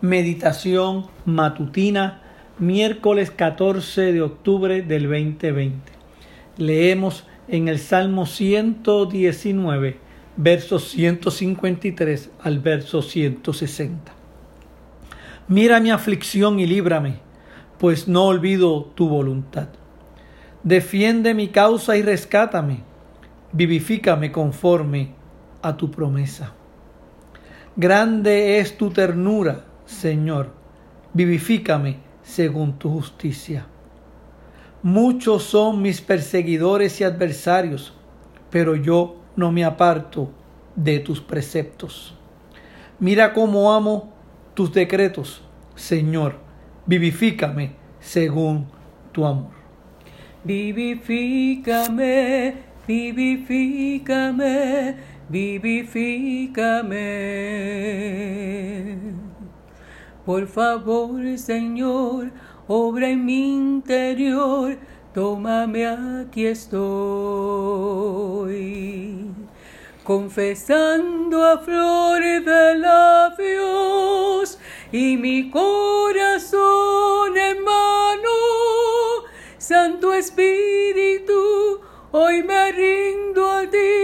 Meditación matutina, miércoles 14 de octubre del 2020. Leemos en el Salmo 119, versos 153 al verso 160. Mira mi aflicción y líbrame, pues no olvido tu voluntad. Defiende mi causa y rescátame, vivifícame conforme a tu promesa. Grande es tu ternura, Señor, vivifícame según tu justicia. Muchos son mis perseguidores y adversarios, pero yo no me aparto de tus preceptos. Mira cómo amo tus decretos, Señor, vivifícame según tu amor. Vivifícame, vivifícame, vivifícame. Por favor, Señor, obra en mi interior, tómame, aquí estoy. Confesando a flor de labios y mi corazón en mano, Santo Espíritu, hoy me rindo a ti.